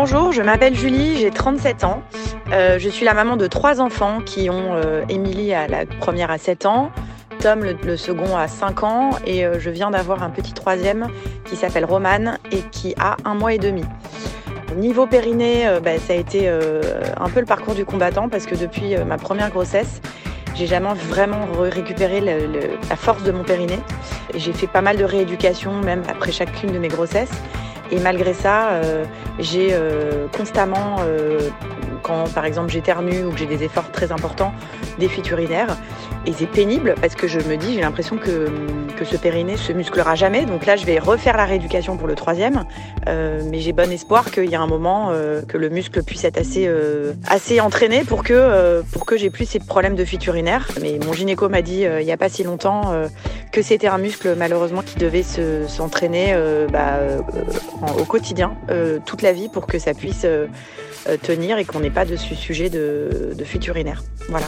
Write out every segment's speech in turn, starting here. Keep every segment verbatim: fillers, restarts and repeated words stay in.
Bonjour, je m'appelle Julie, j'ai trente-sept ans. Euh, je suis la maman de trois enfants qui ont euh, Émilie à la première à sept ans, Tom le, le second à cinq ans et euh, je viens d'avoir un petit troisième qui s'appelle Roman et qui a un mois et demi. Niveau périnée, euh, bah, ça a été euh, un peu le parcours du combattant parce que depuis euh, ma première grossesse, j'ai jamais vraiment récupéré le, le, la force de mon périnée. J'ai fait pas mal de rééducation même après chacune de mes grossesses. Et malgré ça, euh, j'ai euh, constamment, euh, quand par exemple j'éternue ou que j'ai des efforts très importants, des fuites urinaires. Et c'est pénible parce que je me dis, j'ai l'impression que, que ce périnée se musclera jamais. Donc là, je vais refaire la rééducation pour le troisième. Euh, mais j'ai bon espoir qu'il y a un moment euh, que le muscle puisse être assez, euh, assez entraîné pour que, euh, pour que j'ai plus ces problèmes de fuites urinaires. Mais mon gynéco m'a dit euh, il n'y a pas si longtemps euh, que c'était un muscle malheureusement qui devait se, s'entraîner euh, bah, euh, en, au quotidien, euh, toute la vie pour que ça puisse euh, tenir et qu'on n'ait pas de ce sujet de, de fuites urinaires. Voilà.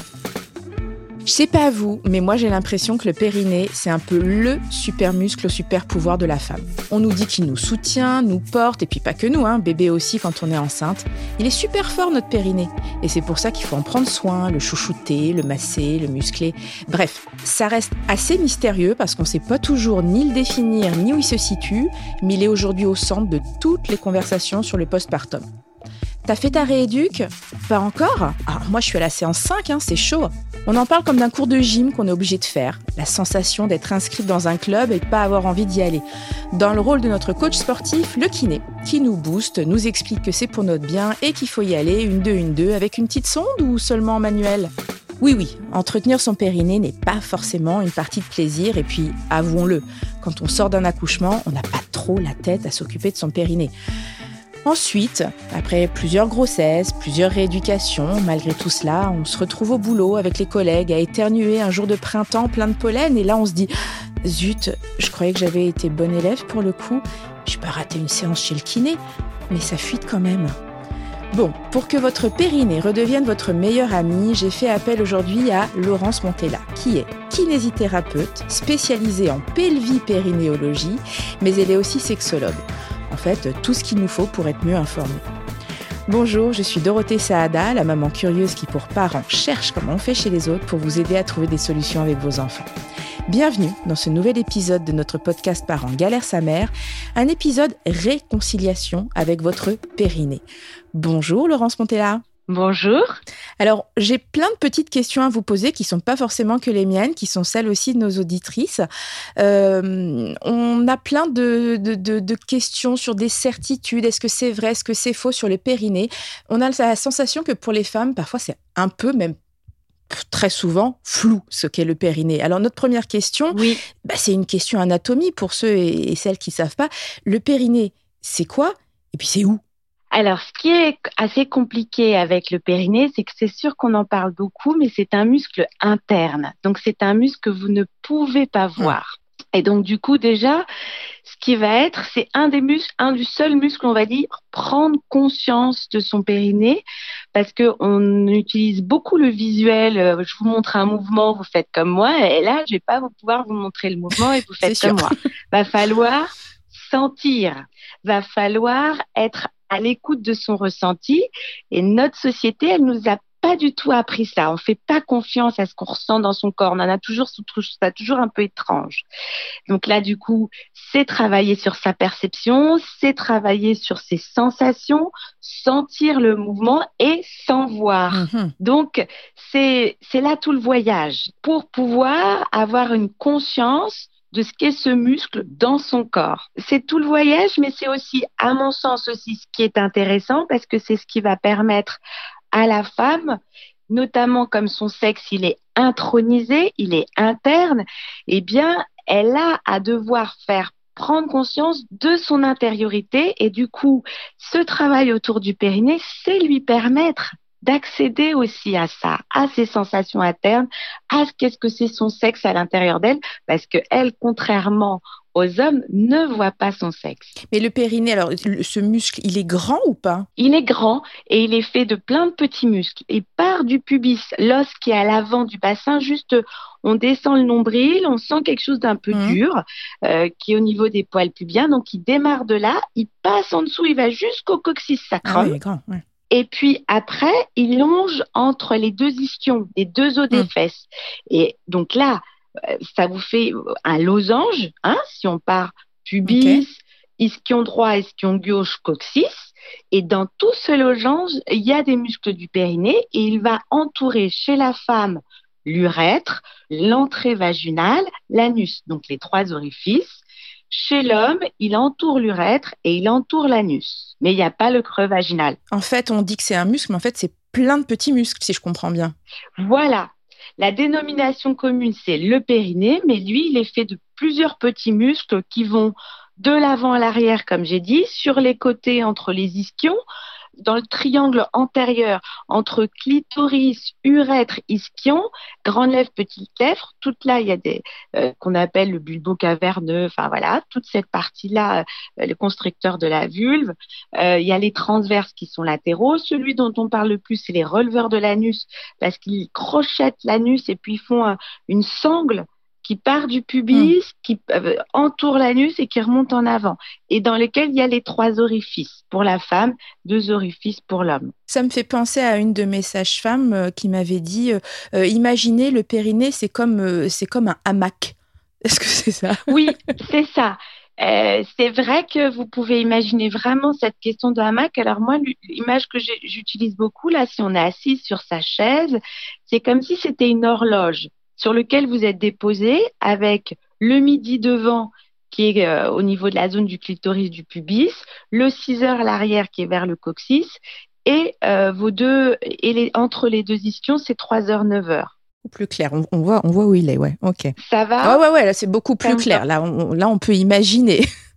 Je sais pas vous, mais moi j'ai l'impression que le périnée, c'est un peu le super muscle, le super pouvoir de la femme. On nous dit qu'il nous soutient, nous porte, et puis pas que nous, hein, bébé aussi quand on est enceinte. Il est super fort notre périnée, et c'est pour ça qu'il faut en prendre soin, le chouchouter, le masser, le muscler. Bref, ça reste assez mystérieux parce qu'on sait pas toujours ni le définir, ni où il se situe, mais il est aujourd'hui au centre de toutes les conversations sur le postpartum. T'as fait ta rééduque ? Pas encore ? Ah, moi, je suis à la séance cinq, hein, c'est chaud. On en parle comme d'un cours de gym qu'on est obligé de faire. La sensation d'être inscrite dans un club et de pas avoir envie d'y aller. Dans le rôle de notre coach sportif, le kiné, qui nous booste, nous explique que c'est pour notre bien et qu'il faut y aller une deux, une deux, avec une petite sonde ou seulement en manuel ? Oui, oui, entretenir son périnée n'est pas forcément une partie de plaisir. Et puis, avouons-le, quand on sort d'un accouchement, on n'a pas trop la tête à s'occuper de son périnée. Ensuite, après plusieurs grossesses, plusieurs rééducations, malgré tout cela, on se retrouve au boulot avec les collègues à éternuer un jour de printemps plein de pollen et là on se dit « Zut, je croyais que j'avais été bonne élève pour le coup, je peux rater une séance chez le kiné, mais ça fuite quand même. » Bon, pour que votre périnée redevienne votre meilleur ami, j'ai fait appel aujourd'hui à Laurence Montella, qui est kinésithérapeute spécialisée en pelvipérinéologie, mais elle est aussi sexologue. En fait, tout ce qu'il nous faut pour être mieux informés. Bonjour, je suis Dorothée Saada, la maman curieuse qui, pour parents, cherche comment on fait chez les autres pour vous aider à trouver des solutions avec vos enfants. Bienvenue dans ce nouvel épisode de notre podcast Parents galère sa mère, un épisode réconciliation avec votre périnée. Bonjour Laurence Montella. Bonjour. Alors, j'ai plein de petites questions à vous poser qui ne sont pas forcément que les miennes, qui sont celles aussi de nos auditrices. Euh, on a plein de, de, de, de questions sur des certitudes. Est-ce que c'est vrai? Est-ce que c'est faux sur le périnée? On a la sensation que pour les femmes, parfois, c'est un peu, même très souvent, flou ce qu'est le périnée. Alors, notre première question, oui. bah, c'est une question anatomie pour ceux et, et celles qui ne savent pas. Le périnée, c'est quoi? Et puis, c'est où? Alors, ce qui est assez compliqué avec le périnée, c'est que c'est sûr qu'on en parle beaucoup, mais c'est un muscle interne. Donc, c'est un muscle que vous ne pouvez pas voir. Mmh. Et donc, du coup, déjà, ce qui va être, c'est un des muscles, un du seul muscle, on va dire, prendre conscience de son périnée, parce que on utilise beaucoup le visuel. Je vous montre un mouvement, vous faites comme moi, et là, je vais pas vous pouvoir vous montrer le mouvement et vous faites comme moi. Va falloir sentir, va falloir être à l'écoute de son ressenti, et notre société, elle nous a pas du tout appris ça. On fait pas confiance à ce qu'on ressent dans son corps. On en a toujours, ça toujours un peu étrange. Donc là, du coup, c'est travailler sur sa perception, c'est travailler sur ses sensations, sentir le mouvement et s'en voir. Mm-hmm. Donc, c'est, c'est là tout le voyage. Pour pouvoir avoir une conscience de ce qu'est ce muscle dans son corps. C'est tout le voyage, mais c'est aussi, à mon sens aussi, ce qui est intéressant, parce que c'est ce qui va permettre à la femme, notamment comme son sexe, il est intronisé, il est interne, eh bien, elle a à devoir faire prendre conscience de son intériorité, et du coup, ce travail autour du périnée, c'est lui permettre d'accéder aussi à ça, à ses sensations internes, à ce qu'est-ce que c'est son sexe à l'intérieur d'elle, parce que elle, contrairement aux hommes ne voient pas son sexe. Mais le périnée, alors ce muscle, il est grand ou pas? Il est grand et il est fait de plein de petits muscles. Il part du pubis, l'os qui est à l'avant du bassin, juste on descend le nombril, on sent quelque chose d'un peu mmh. dur euh, qui est au niveau des poils pubiens. Donc il démarre de là, il passe en dessous, il va jusqu'au coccyx sacrum. Ah oui, il est grand, ouais. Et puis après, il longe entre les deux ischions, les deux os des mmh. fesses. Et donc là, ça vous fait un losange, hein, si on part pubis, okay. ischion droit, ischion gauche, coccyx. Et dans tout ce losange, il y a des muscles du périnée et il va entourer chez la femme l'urètre, l'entrée vaginale, l'anus, donc les trois orifices. Chez l'homme, il entoure l'urètre et il entoure l'anus. Mais il n'y a pas le creux vaginal. En fait, on dit que c'est un muscle, mais en fait, c'est plein de petits muscles, si je comprends bien. Voilà. La dénomination commune, c'est le périnée, mais lui, il est fait de plusieurs petits muscles qui vont de l'avant à l'arrière, comme j'ai dit, sur les côtés entre les ischions, dans le triangle antérieur entre clitoris, urètre, ischion, grande lèvre, petite lèvre, toute là, il y a des euh, qu'on appelle le bulbo caverneux, enfin voilà, toute cette partie-là, euh, le constricteur de la vulve. Euh, il y a les transverses qui sont latéraux. Celui dont on parle le plus, c'est les releveurs de l'anus, parce qu'ils crochettent l'anus et puis ils font euh, une sangle qui part du pubis, mmh. qui euh, entoure l'anus et qui remonte en avant, et dans lesquels il y a les trois orifices pour la femme, deux orifices pour l'homme. Ça me fait penser à une de mes sages-femmes euh, qui m'avait dit euh, euh, imaginez le périnée, c'est comme, euh, c'est comme un hamac. Est-ce que c'est ça? Oui, c'est ça. Euh, c'est vrai que vous pouvez imaginer vraiment cette question de hamac. Alors moi, l'image que j'utilise beaucoup, là, si on est assis sur sa chaise, c'est comme si c'était une horloge sur lequel vous êtes déposé avec le midi devant qui est euh, au niveau de la zone du clitoris du pubis, le six heures à l'arrière qui est vers le coccyx et euh, vos deux et les, entre les deux ischions, c'est trois heures neuf heures. Plus clair, on, on voit on voit où il est, ouais. OK. Ça va? Ouais ouais ouais, là c'est beaucoup plus clair. Là on, là on peut imaginer.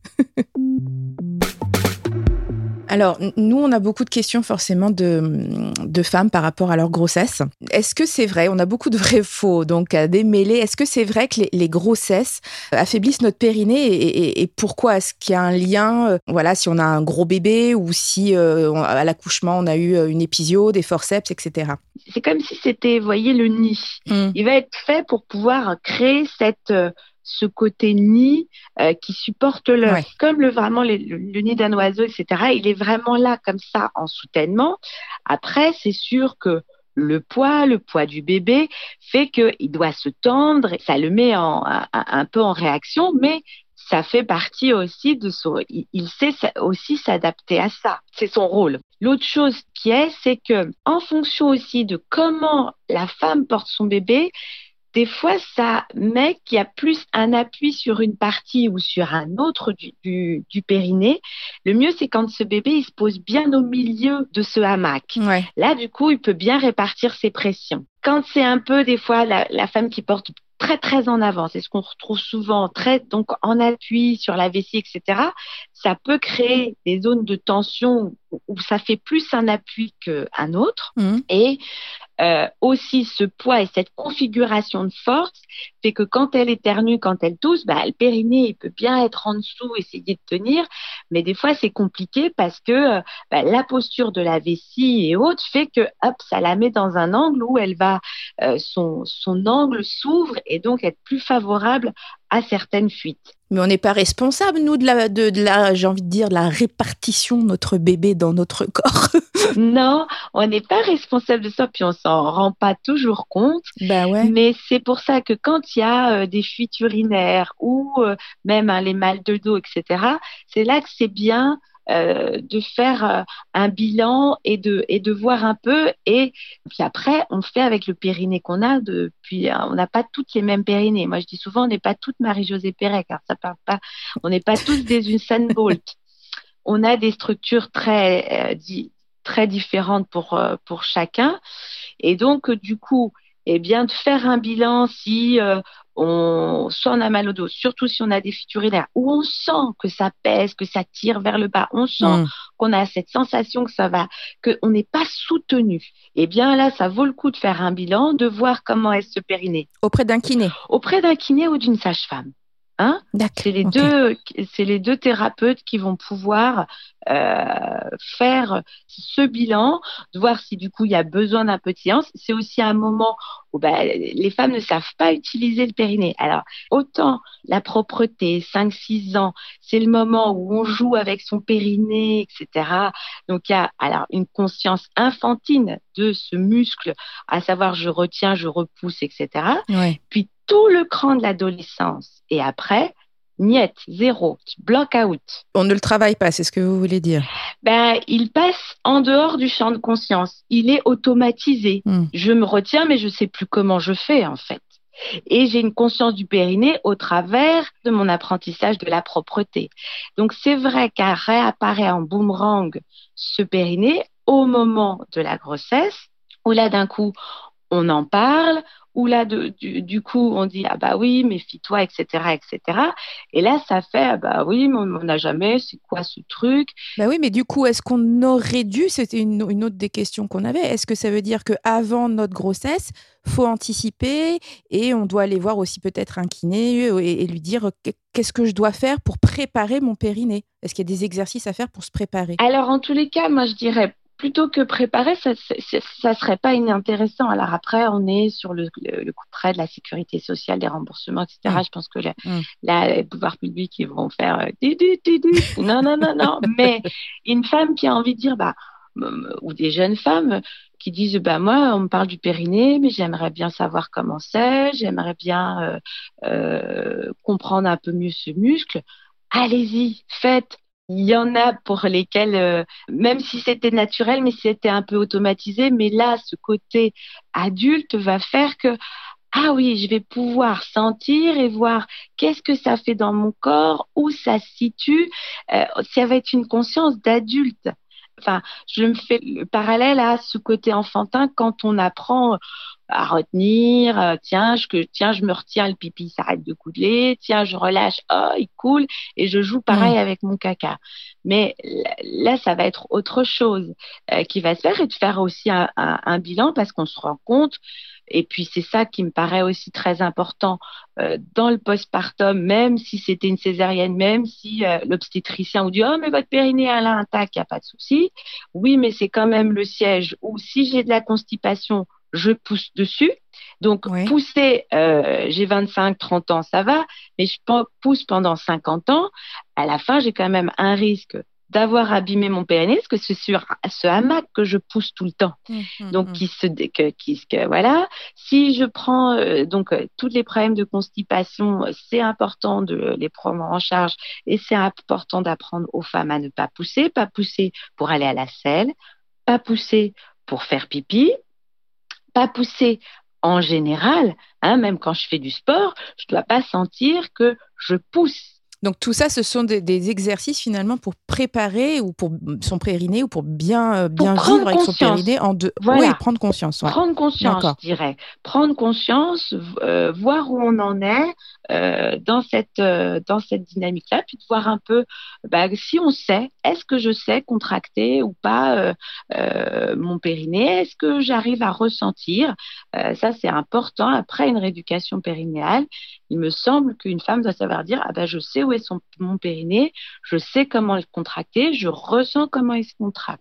Alors, nous, on a beaucoup de questions forcément de, de femmes par rapport à leur grossesse. Est-ce que c'est vrai? On a beaucoup de vrais faux, donc à démêler. Est-ce que c'est vrai que les, les grossesses affaiblissent notre périnée et, et, et pourquoi? Est-ce qu'il y a un lien, euh, voilà, si on a un gros bébé ou si euh, à l'accouchement, on a eu une épisio, des forceps, et cetera. C'est comme si c'était, vous voyez, le nid. Mmh. Il va être fait pour pouvoir créer cette... Euh, ce côté nid euh, qui supporte l'œuf, ouais. Comme le, vraiment le, le, le nid d'un oiseau, et cetera. Il est vraiment là comme ça en soutènement. Après, c'est sûr que le poids, le poids du bébé fait qu'il doit se tendre, ça le met en, un, un peu en réaction, mais ça fait partie aussi de son... Il, il sait aussi s'adapter à ça. C'est son rôle. L'autre chose qui est, c'est que en fonction aussi de comment la femme porte son bébé, des fois, ça met qu'il y a plus un appui sur une partie ou sur un autre du, du, du périnée. Le mieux, c'est quand ce bébé il se pose bien au milieu de ce hamac. Ouais. Là, du coup, il peut bien répartir ses pressions. Quand c'est un peu, des fois, la, la femme qui porte très, très en avant, c'est ce qu'on retrouve souvent, très donc en appui sur la vessie, et cetera, ça peut créer des zones de tension où ça fait plus un appui qu'un autre. Mmh. Et Euh, aussi ce poids et cette configuration de force fait que quand elle éternue, quand elle tousse, bah, le périnée il peut bien être en dessous, essayer de tenir, mais des fois c'est compliqué parce que bah, la posture de la vessie et autres fait que hop, ça la met dans un angle où elle va, euh, son, son angle s'ouvre et donc être plus favorable à certaines fuites. Mais on n'est pas responsable, nous, de la, de, de la, j'ai envie de dire, de la répartition de notre bébé dans notre corps. Non, on n'est pas responsable de ça, puis on s'en rend pas toujours compte. Bah ouais. Mais c'est pour ça que quand il y a euh, des fuites urinaires ou euh, même hein, les mal de dos, et cetera, c'est là que c'est bien euh, de faire euh, un bilan et de et de voir un peu. Et puis après, on fait avec le périnée qu'on a. Depuis, on n'a pas toutes les mêmes périnées. Moi, je dis souvent, on n'est pas toutes Marie-Josée Perret, car ça parle pas. On n'est pas tous des Usain Bolt. On a des structures très euh, di- très différentes pour euh, pour chacun. Et donc, euh, du coup, eh bien, de faire un bilan si euh, on, soit on a mal au dos, surtout si on a des fuites urinaires, où on sent que ça pèse, que ça tire vers le bas, on sent mmh. qu'on a cette sensation que ça va, qu'on n'est pas soutenu. Eh bien, là, ça vaut le coup de faire un bilan, de voir comment est ce périnée. Auprès d'un kiné. Auprès d'un kiné ou d'une sage-femme. Hein, D'accord. c'est les Okay. deux, c'est les deux thérapeutes qui vont pouvoir euh, faire ce bilan, de voir si du coup il y a besoin d'un petit séance. C'est aussi un moment où bah, les femmes ne savent pas utiliser le périnée. Alors autant la propreté, cinq six ans, c'est le moment où on joue avec son périnée, et cetera. Donc il y a alors une conscience infantile de ce muscle, à savoir je retiens, je repousse, et cetera. Ouais. Puis tout le cran de l'adolescence et après, niet, zéro, block-out. On ne le travaille pas, c'est ce que vous voulez dire. Ben, il passe en dehors du champ de conscience. Il est automatisé. Mm. Je me retiens, mais je ne sais plus comment je fais, en fait. Et j'ai une conscience du périnée au travers de mon apprentissage de la propreté. Donc, c'est vrai qu'à réapparaît en boomerang ce périnée au moment de la grossesse, où là, d'un coup, on en parle, où là, de, du, du coup, on dit, ah bah oui, méfie-toi, et cetera, et cetera. Et là, ça fait, ah bah oui, mais on n'a jamais, c'est quoi ce truc? Bah oui, mais du coup, est-ce qu'on aurait dû, c'était une, une autre des questions qu'on avait, est-ce que ça veut dire qu'avant notre grossesse, faut anticiper et on doit aller voir aussi peut-être un kiné et, et lui dire qu'est-ce que je dois faire pour préparer mon périnée? Est-ce qu'il y a des exercices à faire pour se préparer? Alors, en tous les cas, moi, je dirais, plutôt que préparer, ça, ça, ça serait pas inintéressant. Alors après, on est sur le, le, le coup près de la sécurité sociale, des remboursements, et cetera. Mmh. Je pense que là, mmh. là, les pouvoirs publics, ils vont faire euh, du, du, du, du. non, non, non, non. Mais une femme qui a envie de dire, bah, ou des jeunes femmes qui disent, bah moi, on me parle du périnée, mais j'aimerais bien savoir comment c'est, j'aimerais bien euh, euh, comprendre un peu mieux ce muscle. Allez-y, faites. Il y en a pour lesquels, euh, même si c'était naturel, mais c'était un peu automatisé, mais là, ce côté adulte va faire que, ah oui, je vais pouvoir sentir et voir qu'est-ce que ça fait dans mon corps, où ça se situe. Euh, ça va être une conscience d'adulte. Enfin, je me fais le parallèle à ce côté enfantin quand on apprend à retenir, euh, tiens, je, que, tiens, je me retiens, le pipi s'arrête de couler, tiens, je relâche, oh, il coule, et je joue pareil mmh. avec mon caca. Mais là, ça va être autre chose euh, qui va se faire et de faire aussi un, un, un bilan parce qu'on se rend compte. Et puis, c'est ça qui me paraît aussi très important euh, dans le postpartum, même si c'était une césarienne, même si euh, l'obstétricien vous dit « Oh, mais votre périnée est là intact, il n'y a pas de souci. » Oui, mais c'est quand même le siège où si j'ai de la constipation, je pousse dessus. Donc, oui. pousser, euh, j'ai vingt-cinq, trente ans, ça va, mais je pousse pendant cinquante ans. À la fin, j'ai quand même un risque d'avoir abîmé mon périnée, parce que c'est sur ce hamac que je pousse tout le temps. Mmh, donc, mmh. qui se, que, qui, que, voilà. Si je prends, euh, donc, euh, tous les problèmes de constipation, c'est important de les prendre en charge et c'est important d'apprendre aux femmes à ne pas pousser, pas pousser pour aller à la selle, pas pousser pour faire pipi, pas pousser en général, hein, même quand je fais du sport, je ne dois pas sentir que je pousse. Donc tout ça, ce sont des, des exercices finalement pour préparer ou pour son périnée ou pour bien, bien pour vivre avec son périnée en deux. Voilà. Oui, prendre conscience. Ouais. Prendre conscience, D'accord. je dirais. Prendre conscience, euh, voir où on en est euh, dans cette euh, dans cette dynamique-là, puis de voir un peu bah, si on sait, est-ce que je sais contracter ou pas euh, euh, mon périnée, est-ce que j'arrive à ressentir. Euh, ça, c'est important. Après une rééducation périnéale, il me semble qu'une femme doit savoir dire ah ben je sais où est son, mon périnée, je sais comment le contracter, je ressens comment il se contracte.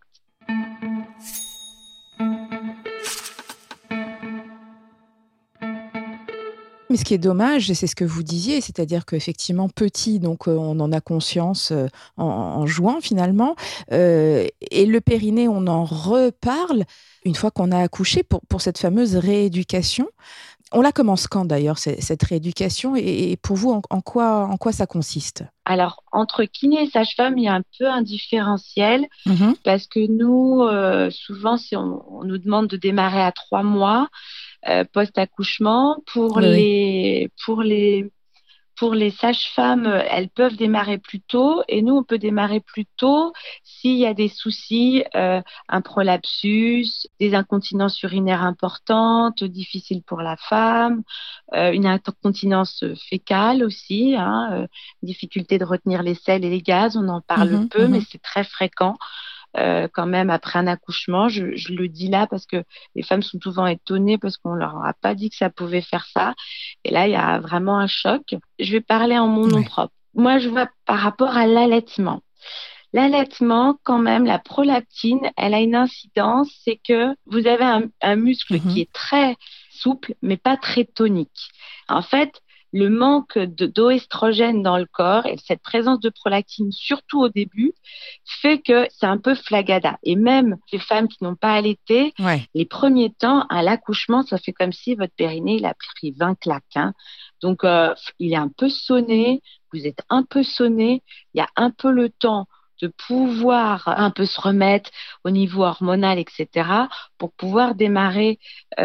Mais ce qui est dommage, c'est ce que vous disiez, c'est-à-dire qu'effectivement, petit, donc euh, on en a conscience euh, en, en jouant finalement, euh, et le périnée, on en reparle une fois qu'on a accouché pour, pour cette fameuse rééducation. On la commence quand d'ailleurs, cette rééducation, et, et pour vous, en, en, quoi, en quoi ça consiste ? Alors, entre kiné et sage-femme, il y a un peu un différentiel mmh. parce que nous, euh, souvent, si on, on nous demande de démarrer à trois mois euh, post-accouchement, pour, oui. les, pour, les, pour les sages-femmes, elles peuvent démarrer plus tôt et nous, on peut démarrer plus tôt s'il y a des soucis, euh, un prolapsus, des incontinences urinaires importantes, difficiles pour la femme, euh, une incontinence fécale aussi, hein, euh, difficulté de retenir les sels et les gaz, on en parle mmh, peu, mmh. mais c'est très fréquent. euh, quand même après un accouchement. Je, je le dis là parce que les femmes sont souvent étonnées parce qu'on leur a pas dit que ça pouvait faire ça. Et là, il y a vraiment un choc. Je vais parler en mon nom Ouais. propre. Moi, je vois par rapport à l'allaitement. L'allaitement, quand même, la prolactine, elle a une incidence, c'est que vous avez un, un muscle Mhm. qui est très souple, mais pas très tonique. En fait, le manque de, d'oestrogène dans le corps et cette présence de prolactine, surtout au début, fait que c'est un peu flagada. Et même les femmes qui n'ont pas allaité, Ouais. les premiers temps, à l'accouchement, ça fait comme si votre périnée, il a pris vingt claques. Hein. Donc, euh, il est un peu sonné, vous êtes un peu sonné, il y a un peu le temps de pouvoir un peu se remettre au niveau hormonal, et cetera, pour pouvoir démarrer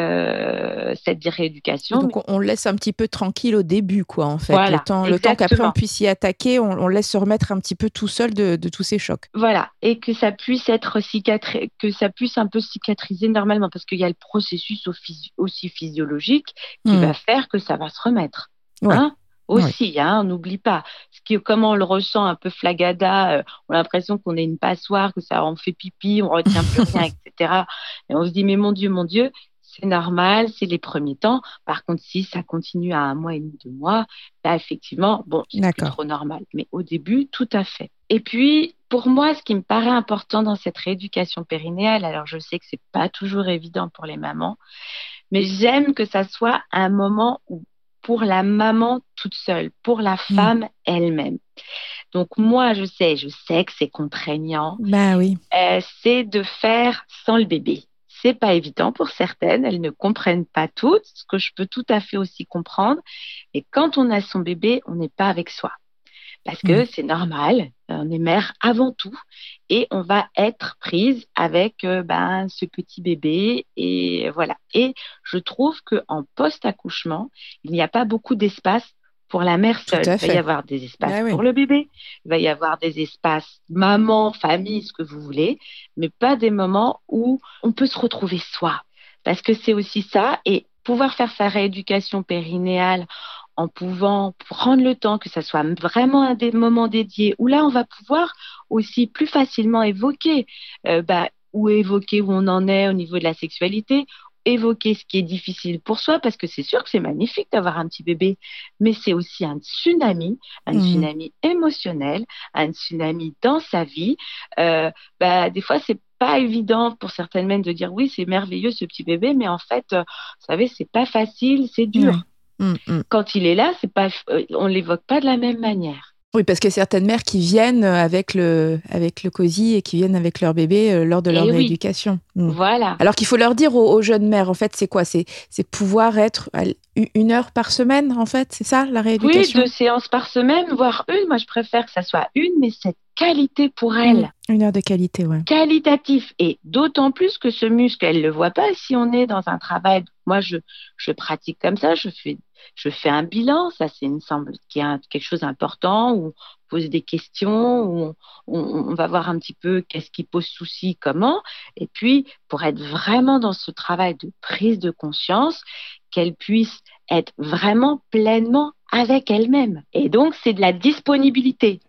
euh, cette rééducation. Donc on, on le laisse un petit peu tranquille au début, quoi, en fait. Le Voilà, temps, le temps qu'après on exactement. puisse y attaquer, on, on laisse se remettre un petit peu tout seul de, de tous ces chocs. Voilà, et que ça puisse être cicatri- que ça puisse un peu cicatriser normalement, parce qu'il y a le processus au phys- aussi physiologique qui Hmm. va faire que ça va se remettre. Ouais. Hein Ouais. aussi, hein, on n'oublie pas. Ce qui, comment on le ressent un peu flagada, euh, on a l'impression qu'on est une passoire, que ça en fait pipi, on retient plus rien, et cetera. Et on se dit, mais mon Dieu, mon Dieu, c'est normal, c'est les premiers temps. Par contre, si ça continue à un mois et demi, deux mois, là, effectivement, bon, c'est plus D'accord. trop normal. Mais au début, tout à fait. Et puis, pour moi, ce qui me paraît important dans cette rééducation périnéale, alors je sais que c'est pas toujours évident pour les mamans, mais j'aime que ça soit un moment où pour la maman toute seule, pour la Hmm. femme elle-même. Donc moi, je sais, je sais que c'est contraignant, Ben oui. euh, c'est de faire sans le bébé. C'est pas évident pour certaines, elles ne comprennent pas toutes, ce que je peux tout à fait aussi comprendre. Et quand on a son bébé, on n'est pas avec soi. Parce que Hmm. c'est normal, on est mère avant tout et on va être prise avec euh, ben, ce petit bébé et voilà. Et je trouve qu'en post-accouchement, il n'y a pas beaucoup d'espace pour la mère Tout seule. à Il va y fait. avoir des espaces Ben oui. pour le bébé, il va y avoir des espaces maman, famille, ce que vous voulez, mais pas des moments où on peut se retrouver soi. Parce que c'est aussi ça et pouvoir faire sa rééducation périnéale en pouvant prendre le temps, que ça soit vraiment un des moments dédiés, où là, on va pouvoir aussi plus facilement évoquer, euh, bah, ou évoquer où on en est au niveau de la sexualité, évoquer ce qui est difficile pour soi, parce que c'est sûr que c'est magnifique d'avoir un petit bébé, mais c'est aussi un tsunami, un Mhm. tsunami émotionnel, un tsunami dans sa vie. Euh, bah, des fois, c'est pas évident pour certaines mères de dire oui, c'est merveilleux ce petit bébé, mais en fait, euh, vous savez, c'est pas facile, c'est dur. Ouais. Hmm, hmm. Quand il est là, c'est pas, euh, on l'évoque pas de la même manière. Oui, parce qu'il y a certaines mères qui viennent avec le, avec le cosy et qui viennent avec leur bébé euh, lors de leur Et oui, rééducation. Hmm. voilà. Alors qu'il faut leur dire aux, aux jeunes mères, en fait, c'est quoi? C'est, c'est pouvoir être à l- une heure par semaine, en fait, c'est ça, la Oui, rééducation? deux séances par semaine, voire une. Moi, je préfère que ça soit une, mais cette qualité pour Hmm. elle, Une heure de qualité, ouais. qualitatif. Et d'autant plus que ce muscle, elle le voit pas si on est dans un travail. Moi, je, je pratique comme ça, je fais, je fais un bilan. Ça, c'est, il me semble, qu'il y a quelque chose d'important où on pose des questions, où on, on, on va voir un petit peu qu'est-ce qui pose souci, comment. Et puis, pour être vraiment dans ce travail de prise de conscience, qu'elle puisse être vraiment pleinement avec elle-même. Et donc, c'est de la disponibilité.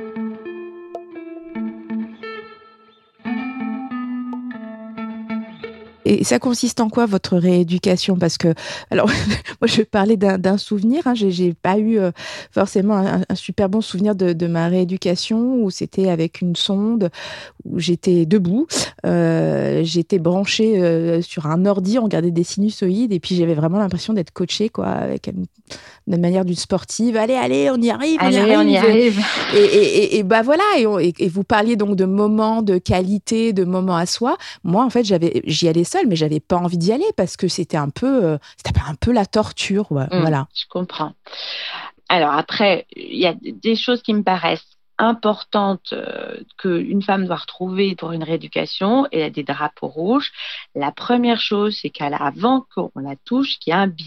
Et ça consiste en quoi, votre rééducation? Parce que, alors, moi, je vais parler d'un, d'un souvenir. Hein. J'ai, j'ai pas eu euh, forcément un, un super bon souvenir de, de ma rééducation où c'était avec une sonde, où j'étais debout, euh, j'étais branchée euh, sur un ordi, on regardait des sinusoïdes et puis j'avais vraiment l'impression d'être coachée, quoi, avec une, de manière d'une sportive. Allez, allez, on y arrive, on y Allez, on y arrive. arrive. Et, et, et, et bah voilà, et, on, et, et vous parliez donc de moments de qualité, de moments à soi. Moi, en fait, j'avais, j'y allais seule, mais j'avais pas envie d'y aller parce que c'était un peu, euh, c'était un peu la torture, ouais, Hum, voilà. je comprends. Alors après, il y a des choses qui me paraissent importantes euh, qu'une femme doit retrouver pour une rééducation et il y a des drapeaux rouges. La première chose, c'est qu'avant qu'on la touche, qu'il y a un bilan.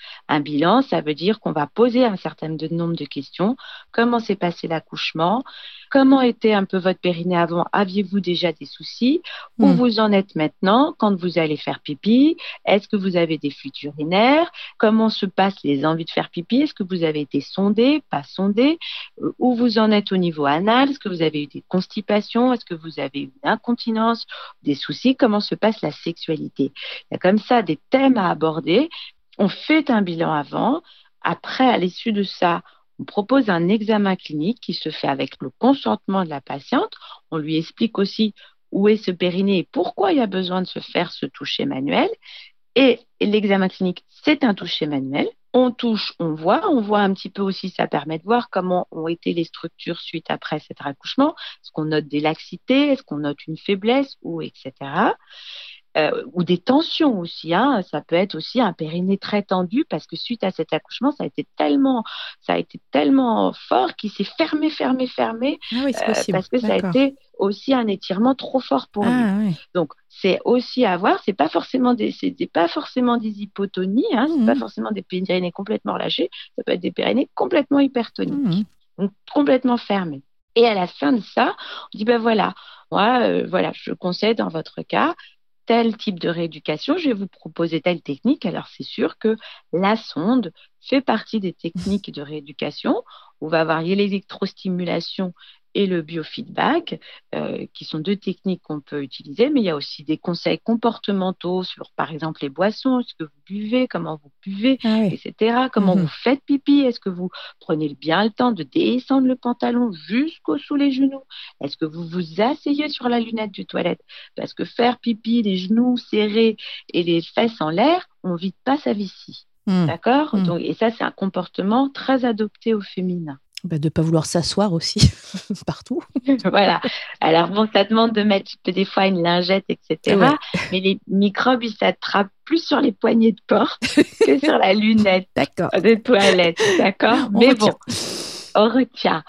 Un bilan, ça veut dire qu'on va poser un certain nombre de questions. Comment s'est passé l'accouchement? Comment était un peu votre périnée avant? Aviez-vous déjà des soucis? Où Mmh. vous en êtes maintenant quand vous allez faire pipi? Est-ce que vous avez des fuites urinaires? Comment se passent les envies de faire pipi? Est-ce que vous avez été sondé, pas sondé? Euh, Où vous en êtes au niveau anal? Est-ce que vous avez eu des constipations? Est-ce que vous avez eu une incontinence? Des soucis? Comment se passe la sexualité? Il y a comme ça des thèmes à aborder. On fait un bilan avant. Après, à l'issue de ça, on propose un examen clinique qui se fait avec le consentement de la patiente. On lui explique aussi où est ce périnée et pourquoi il y a besoin de se faire ce toucher manuel. Et l'examen clinique, c'est un toucher manuel. On touche, on voit. On voit un petit peu aussi, ça permet de voir comment ont été les structures suite après cet accouchement. Est-ce qu'on note des laxités? Est-ce qu'on note une faiblesse? Ou et cetera. Euh, ou des tensions aussi, hein. Ça peut être aussi un périnée très tendu parce que suite à cet accouchement, ça a été tellement, ça a été tellement fort qu'il s'est fermé, fermé, fermé Ah oui, c'est euh, possible. parce que ça a D'accord. été aussi un étirement trop fort pour lui. Ah oui. Donc c'est aussi à voir. C'est pas forcément des, c'est des- pas forcément des hypotonies, hein. C'est pas Mmh. forcément des périnées complètement relâchées. Ça peut être des périnées complètement hypertoniques, Mmh. donc complètement fermées. Et à la fin de ça, on dit ben voilà, moi, euh, voilà, je conseille dans votre cas tel type de rééducation, je vais vous proposer telle technique. Alors, c'est sûr que la sonde fait partie des techniques de rééducation. On va varier l'électrostimulation et le biofeedback, euh, qui sont deux techniques qu'on peut utiliser, mais il y a aussi des conseils comportementaux sur, par exemple, les boissons, ce que vous buvez, comment vous buvez, Ah oui. et cetera. Comment Mmh. vous faites pipi, est-ce que vous prenez bien le temps de descendre le pantalon jusqu'au sous les genoux? Est-ce que vous vous asseyez sur la lunette du toilette? Parce que faire pipi, les genoux serrés et les fesses en l'air, on vide pas sa vessie. Mmh. D'accord? Mmh. Donc, et ça, c'est un comportement très adopté au féminin. Bah, de ne pas vouloir s'asseoir aussi partout. Voilà. Alors, bon, ça demande de mettre des fois une lingette, et cetera. Ouais. Mais les microbes, ils s'attrapent plus sur les poignées de porte que sur la lunette D'accord. de toilette. D'accord? On Mais retient. bon, on retient.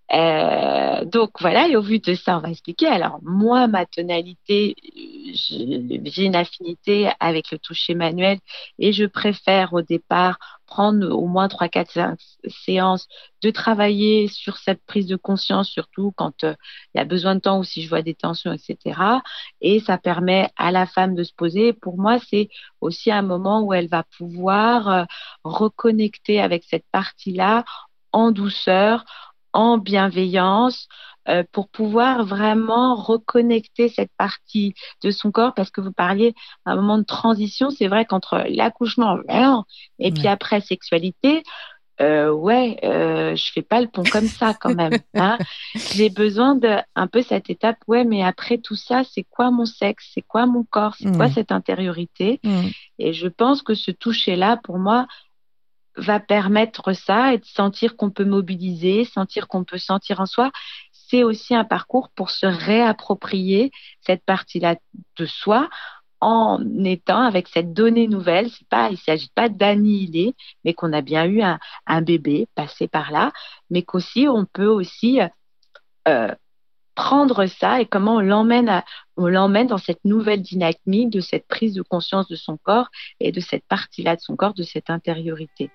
Euh, donc voilà, et au vu de ça, on va expliquer. Alors moi, ma tonalité, je- j'ai une affinité avec le toucher manuel et je préfère au départ prendre au moins trois, quatre cinq séances de travailler sur cette prise de conscience, surtout quand euh, il y a besoin de temps ou si je vois des tensions, et cetera. Et ça permet à la femme de se poser. Pour moi, c'est aussi un moment où elle va pouvoir euh, reconnecter avec cette partie-là en douceur, en bienveillance, euh, pour pouvoir vraiment reconnecter cette partie de son corps, parce que vous parliez à un moment de transition, c'est vrai qu'entre l'accouchement et puis Ouais. après sexualité, euh, ouais, euh, je fais pas le pont comme ça quand même, hein. J'ai besoin de un peu cette étape, ouais, mais après tout ça, c'est quoi mon sexe, c'est quoi mon corps, c'est quoi Ouais. cette intériorité? Mmh. Et je pense que ce toucher-là, pour moi, va permettre ça et de sentir qu'on peut mobiliser, sentir qu'on peut sentir en soi. C'est aussi un parcours pour se réapproprier cette partie-là de soi en étant avec cette donnée nouvelle. C'est pas, il ne s'agit pas d'annihiler, mais qu'on a bien eu un, un bébé passé par là, mais qu'aussi on peut aussi euh, prendre ça et comment on l'emmène, à, on l'emmène dans cette nouvelle dynamique de cette prise de conscience de son corps et de cette partie-là de son corps, de cette intériorité.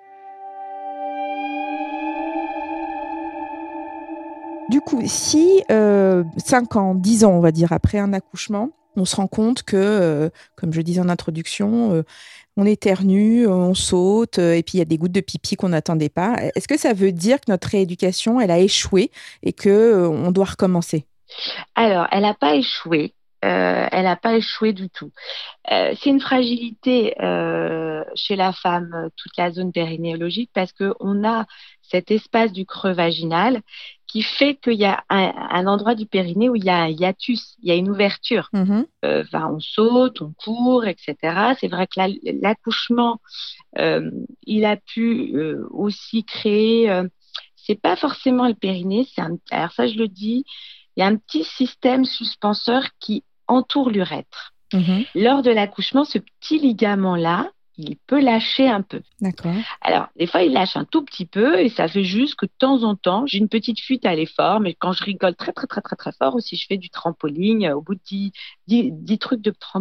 Du coup, si euh, cinq ans, dix ans, on va dire, après un accouchement, on se rend compte que, euh, comme je disais en introduction, euh, on éternue, on saute, euh, et puis il y a des gouttes de pipi qu'on n'attendait pas. Est-ce que ça veut dire que notre rééducation, elle a échoué et que euh, on doit recommencer? Alors, elle n'a pas échoué. Euh, elle n'a pas échoué du tout. Euh, c'est une fragilité euh, chez la femme, euh, toute la zone périnéologique, parce qu'on a cet espace du creux vaginal qui fait qu'il y a un, un endroit du périnée où il y a un hiatus, il y a une ouverture. Mmh. Euh, ben, on saute, on court, et cetera. C'est vrai que la- l'accouchement, euh, il a pu euh, aussi créer, euh, c'est pas forcément le périnée, c'est un, alors ça je le dis, il y a un petit système suspenseur qui entoure l'urètre. Mmh. Lors de l'accouchement, ce petit ligament-là, il peut lâcher un peu. D'accord. Alors, des fois, il lâche un tout petit peu et ça fait juste que de temps en temps, j'ai une petite fuite à l'effort, mais quand je rigole très, très, très, très, très fort aussi, je fais du trampoline euh, au bout de dix, dix, dix trucs de trampoline.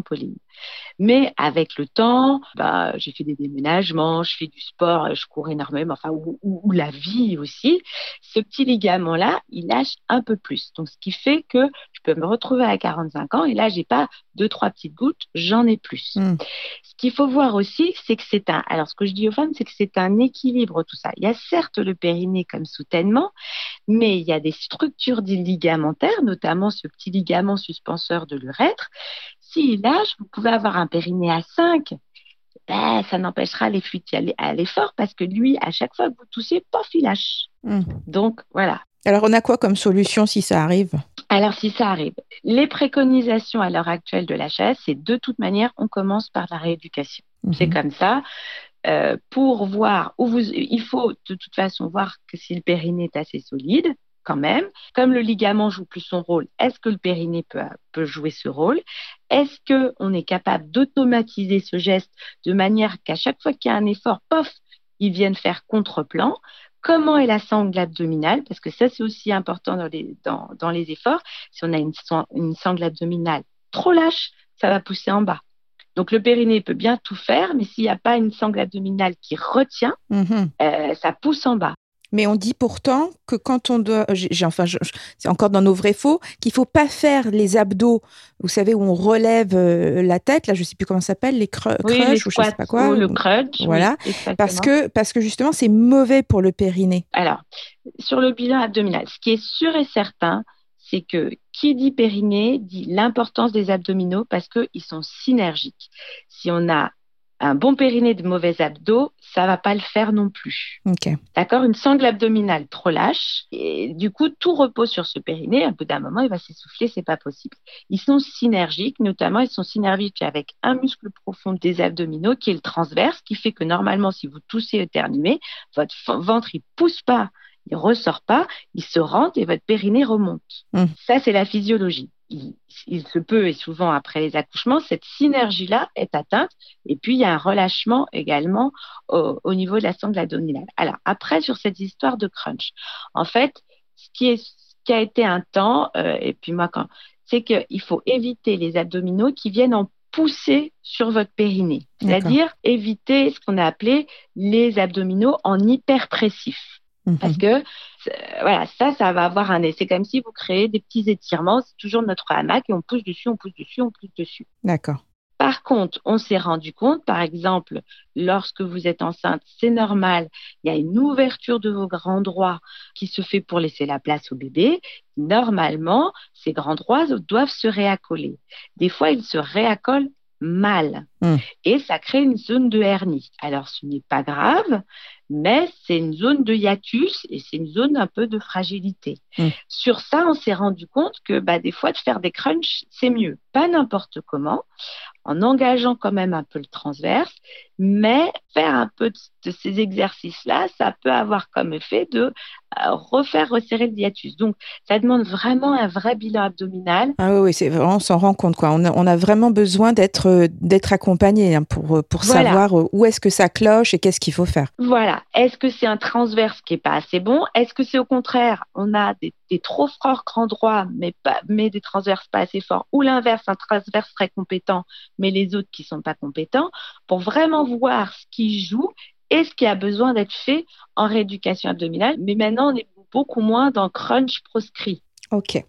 Mais avec le temps, bah, j'ai fait des déménagements, je fais du sport, je cours énormément, enfin, ou, ou, ou la vie aussi. Ce petit ligament-là, il lâche un peu plus. Donc, ce qui fait que je peux me retrouver à quarante-cinq ans et là, j'ai pas deux, trois petites gouttes, j'en ai plus. Mm. Ce qu'il faut voir aussi, c'est que c'est un, alors ce que je dis aux femmes, c'est que c'est un équilibre, tout ça. Il y a certes le périnée comme soutènement, mais il y a des structures ligamentaires, notamment ce petit ligament suspenseur de l'urètre. S'il lâche, vous pouvez avoir un périnée à cinq. Ben, ça n'empêchera les fluides d'y aller fort parce que lui, à chaque fois que vous toussez, pof, il lâche. Mm. Donc, voilà. Alors, on a quoi comme solution si ça arrive ? Alors, si ça arrive, les préconisations à l'heure actuelle de l'H A S, c'est de toute manière, on commence par la rééducation. Mm-hmm. C'est comme ça. Euh, pour voir où vous, il faut de toute façon voir que si le périnée est assez solide, quand même. Comme le ligament joue plus son rôle, est-ce que le périnée peut, peut jouer ce rôle ? Est-ce qu'on est capable d'automatiser ce geste de manière qu'à chaque fois qu'il y a un effort, pof, ils viennent faire contre-plan ? Comment est la sangle abdominale ? Parce que ça, c'est aussi important dans les, dans, dans les efforts. Si on a une, une sangle abdominale trop lâche, ça va pousser en bas. Donc, le périnée peut bien tout faire, mais s'il n'y a pas une sangle abdominale qui retient, mmh. euh, ça pousse en bas. Mais on dit pourtant que quand on doit, j'ai, enfin, je, je, c'est encore dans nos vrais faux, qu'il faut pas faire les abdos, vous savez, où on relève euh, la tête, là, je sais plus comment ça s'appelle, les cr- oui, crunch les ou je sais pas quoi. Ou le crunch, voilà. Oui, parce que, parce que justement, c'est mauvais pour le périnée. Alors, sur le bilan abdominal, ce qui est sûr et certain, c'est que qui dit périnée dit l'importance des abdominaux parce qu'ils sont synergiques. Si on a un bon périnée de mauvais abdos, ça ne va pas le faire non plus. Okay. D'accord ? Une sangle abdominale trop lâche, et du coup, tout repose sur ce périnée. À bout d'un moment, il va s'essouffler, ce n'est pas possible. Ils sont synergiques, notamment, ils sont synergiques avec un muscle profond des abdominaux qui est le transverse, qui fait que normalement, si vous toussez et éternuez, votre ventre, il ne pousse pas, il ne ressort pas, il se rentre et votre périnée remonte. Mmh. Ça, c'est la physiologie. Il, il se peut, et souvent après les accouchements, cette synergie-là est atteinte. Et puis, il y a un relâchement également au, au niveau de la sangle abdominale. Alors, après, sur cette histoire de crunch, en fait, ce qui, est, ce qui a été un temps, euh, et puis moi, quand, c'est qu'il faut éviter les abdominaux qui viennent en pousser sur votre périnée. C'est-à-dire D'accord. éviter ce qu'on a appelé les abdominaux en hyperpressif. Mmh. Parce que voilà, ça, ça va avoir un effet. C'est comme si vous créez des petits étirements, c'est toujours notre hamac et on pousse dessus, on pousse dessus, on pousse dessus. D'accord. Par contre, on s'est rendu compte, par exemple, lorsque vous êtes enceinte, c'est normal, il y a une ouverture de vos grands droits qui se fait pour laisser la place au bébé. Normalement, ces grands droits doivent se réaccoler. Des fois, ils se réaccolent mal mmh. et ça crée une zone de hernie. Alors, ce n'est pas grave, mais c'est une zone de hiatus et c'est une zone un peu de fragilité. Mmh. Sur ça, on s'est rendu compte que bah, des fois, de faire des crunchs, c'est mieux. Pas n'importe comment, en engageant quand même un peu le transverse, mais faire un peu de, de ces exercices-là, ça peut avoir comme effet de euh, refaire resserrer le hiatus. Donc, ça demande vraiment un vrai bilan abdominal. Ah oui, oui, c'est vraiment, on s'en rend compte, quoi. On a, on a vraiment besoin d'être, euh, d'être accompagné hein, pour, pour voilà. savoir euh, où est-ce que ça cloche et qu'est-ce qu'il faut faire. Voilà. Est-ce que c'est un transverse qui n'est pas assez bon ? Est-ce que c'est au contraire, on a des, des trop forts grands droits, mais, pas, mais des transverses pas assez forts ? Ou l'inverse, un transverse très compétent, mais les autres qui ne sont pas compétents, pour vraiment voir ce qui joue et ce qui a besoin d'être fait en rééducation abdominale. Mais maintenant, on est beaucoup moins dans crunch proscrit. Ok.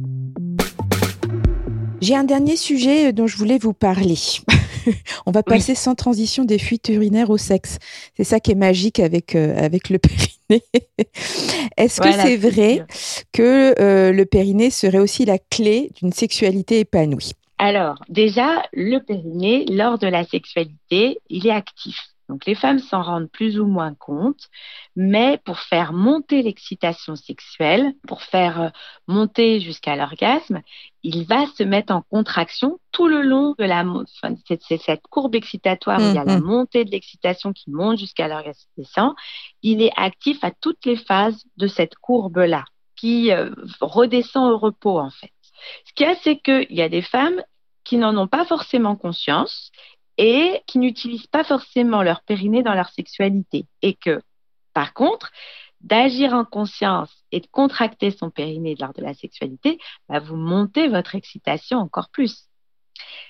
J'ai un dernier sujet dont je voulais vous parler. On va passer oui. sans transition des fuites urinaires au sexe. C'est ça qui est magique avec, euh, avec le périnée. Est-ce voilà, que c'est vrai c'est que euh, le périnée serait aussi la clé d'une sexualité épanouie ? Alors, déjà, le périnée, lors de la sexualité, il est actif. Donc, les femmes s'en rendent plus ou moins compte, mais pour faire monter l'excitation sexuelle, pour faire monter jusqu'à l'orgasme, il va se mettre en contraction tout le long de la... Enfin, c'est, c'est cette courbe excitatoire où mmh, il y a la montée de l'excitation qui monte jusqu'à l'orgasme descend. Il est actif à toutes les phases de cette courbe-là, qui euh, redescend au repos, en fait. Ce qu'il y a, c'est qu'il y a des femmes qui n'en ont pas forcément conscience et qui n'utilisent pas forcément leur périnée dans leur sexualité. Et que, par contre, d'agir en conscience et de contracter son périnée lors de la sexualité, bah, vous montez votre excitation encore plus.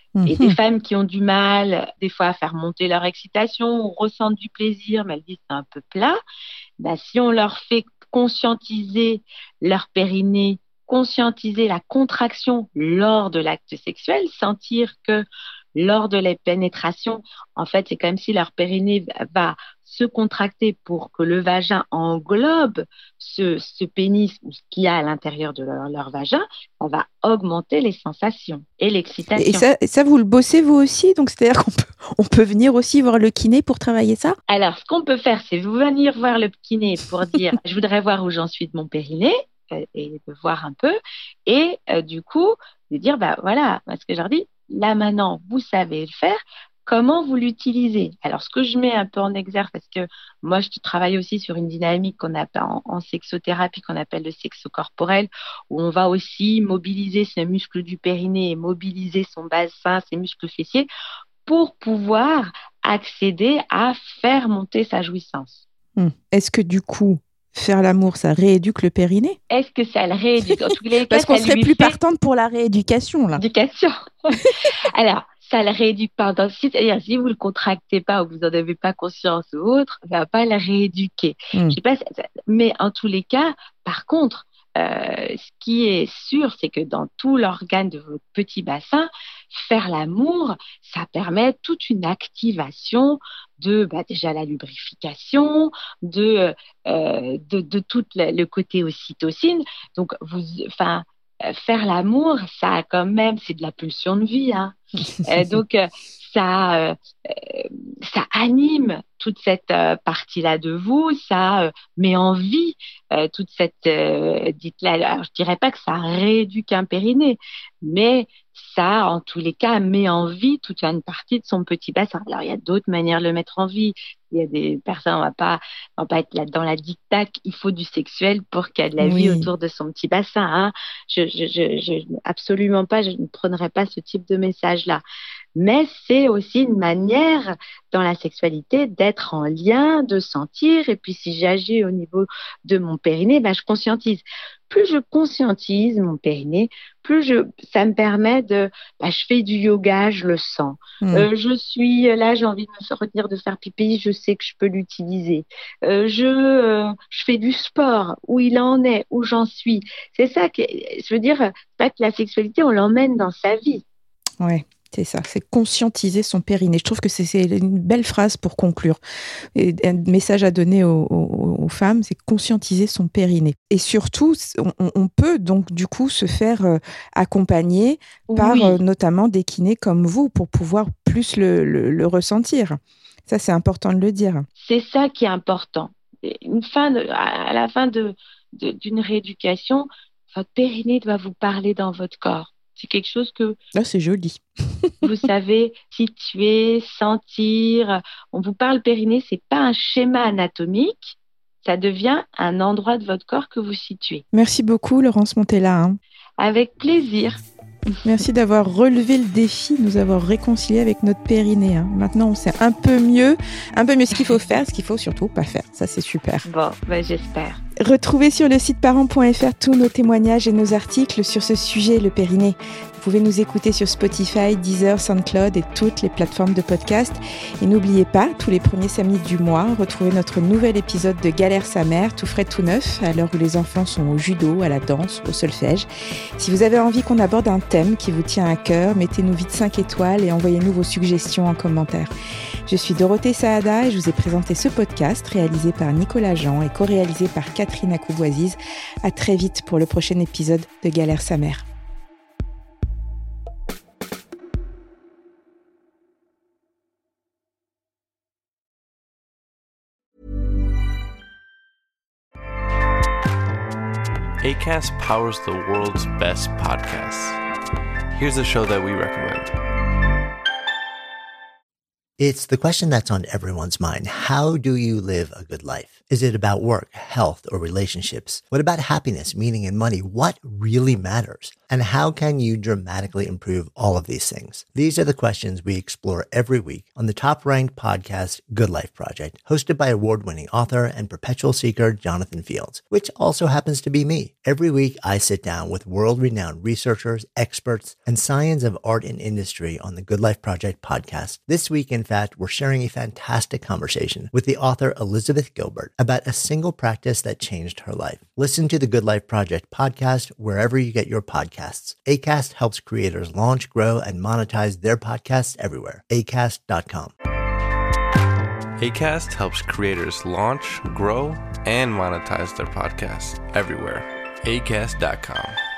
Mmh. Et des femmes qui ont du mal, des fois, à faire monter leur excitation ou ressentent du plaisir, mais elles disent c'est un peu plat. Ben, si on leur fait conscientiser leur périnée, conscientiser la contraction lors de l'acte sexuel, sentir que lors de la pénétration, en fait, c'est comme si leur périnée va se contracter pour que le vagin englobe ce, ce pénis ou ce qu'il y a à l'intérieur de leur, leur vagin, on va augmenter les sensations et l'excitation. Et ça, ça, vous le bossez vous aussi? Donc, c'est-à-dire qu'on peut, on peut venir aussi voir le kiné pour travailler ça? Alors, ce qu'on peut faire, c'est venir voir le kiné pour dire « je voudrais voir où j'en suis de mon périnée » et de voir un peu. Et euh, du coup, de dire bah, « voilà, ce que je leur dis, là maintenant, vous savez le faire. » Comment vous l'utilisez? Alors, ce que je mets un peu en exergue, parce que moi, je travaille aussi sur une dynamique qu'on appelle en, en sexothérapie, qu'on appelle le sexo-corporel, où on va aussi mobiliser ses muscles du périnée et mobiliser son bassin, ses muscles fessiers, pour pouvoir accéder à faire monter sa jouissance. Hum. Est-ce que du coup, faire l'amour, ça rééduque le périnée? Est-ce que ça le rééduque? En tous les cas, parce qu'on ça serait lui plus fait... partante pour la rééducation, là. Rééducation. Alors, ça le rééduque pas. C'est-à-dire, si vous le contractez pas ou vous en avez pas conscience ou autre, ça va pas le rééduquer. Mm. Je sais pas, mais en tous les cas, par contre, euh, ce qui est sûr, c'est que dans tout l'organe de votre petit bassin, faire l'amour, ça permet toute une activation de bah, déjà la lubrification, de euh, de, de tout le, le côté ocytocine. Donc, vous, enfin. Faire l'amour, ça a quand même, c'est de la pulsion de vie, hein. euh, donc euh, ça, euh, ça anime toute cette euh, partie-là de vous, ça euh, met en vie euh, toute cette, euh, dites-là. Alors, je dirais pas que ça rééduque un périnée, mais ça, en tous les cas, met en vie toute une partie de son petit bassin. Alors, il y a d'autres manières de le mettre en vie. Il y a des personnes, on va pas, on va pas être là dans la dictaque. Il faut du sexuel pour qu'il y ait de la oui. vie autour de son petit bassin. Hein. Je, je, je, je, absolument pas, je ne prendrais pas ce type de message-là. Mais c'est aussi une manière dans la sexualité d'être en lien, de sentir. Et puis, si j'agis au niveau de mon périnée, ben, je conscientise. Plus je conscientise mon périnée, plus je, ça me permet de, bah, je fais du yoga, je le sens. Mmh. Euh, je suis là, j'ai envie de me retenir de faire pipi, je sais que je peux l'utiliser. Euh, je, euh, je fais du sport, où il en est, où j'en suis. C'est ça que, je veux dire, pas que la sexualité, on l'emmène dans sa vie. Ouais. C'est ça, c'est conscientiser son périnée. Je trouve que c'est, c'est une belle phrase pour conclure. Et un message à donner aux, aux, aux femmes, c'est conscientiser son périnée. Et surtout, on, on peut donc du coup se faire euh, accompagner par oui. euh, notamment des kinés comme vous pour pouvoir plus le, le, le ressentir. Ça, c'est important de le dire. C'est ça qui est important. Une fin de, à la fin de, de, d'une rééducation, votre périnée doit vous parler dans votre corps. C'est quelque chose que... Ah, c'est joli. vous savez situer, sentir. On vous parle périnée, c'est pas un schéma anatomique. Ça devient un endroit de votre corps que vous situez. Merci beaucoup, Laurence Montella. Hein. Avec plaisir. Merci d'avoir relevé le défi, de nous avoir réconciliés avec notre périnée. Hein. Maintenant, on sait un peu mieux, un peu mieux ce qu'il faut faire, ce qu'il faut surtout pas faire. Ça, c'est super. Bon, ben, j'espère. Retrouvez sur le site parents point f r tous nos témoignages et nos articles sur ce sujet, le périnée. Vous pouvez nous écouter sur Spotify, Deezer, SoundCloud et toutes les plateformes de podcast. Et n'oubliez pas, tous les premiers samedis du mois, retrouvez notre nouvel épisode de Galère sa mère, tout frais, tout neuf, à l'heure où les enfants sont au judo, à la danse, au solfège. Si vous avez envie qu'on aborde un thème qui vous tient à cœur, mettez-nous vite cinq étoiles et envoyez-nous vos suggestions en commentaire. Je suis Dorothée Saada et je vous ai présenté ce podcast réalisé par Nicolas Jean et co-réalisé par Catherine Acouboisiz. À très vite pour le prochain épisode de Galère sa mère. Acast powers the world's best podcasts. Here's a show that we recommend. It's the question that's on everyone's mind. How do you live a good life? Is it about work, health, or relationships? What about happiness, meaning, and money? What really matters? And how can you dramatically improve all of these things? These are the questions we explore every week on the top-ranked podcast Good Life Project, hosted by award-winning author and perpetual seeker Jonathan Fields, which also happens to be me. Every week, I sit down with world-renowned researchers, experts, and science of art and industry on the Good Life Project podcast. This week, in fact, we're sharing a fantastic conversation with the author Elizabeth Gilbert about a single practice that changed her life. Listen to the Good Life Project podcast wherever you get your podcasts. Acast helps creators launch, grow, and monetize their podcasts everywhere. acast dot com. Acast helps creators launch, grow, and monetize their podcasts everywhere. acast dot com.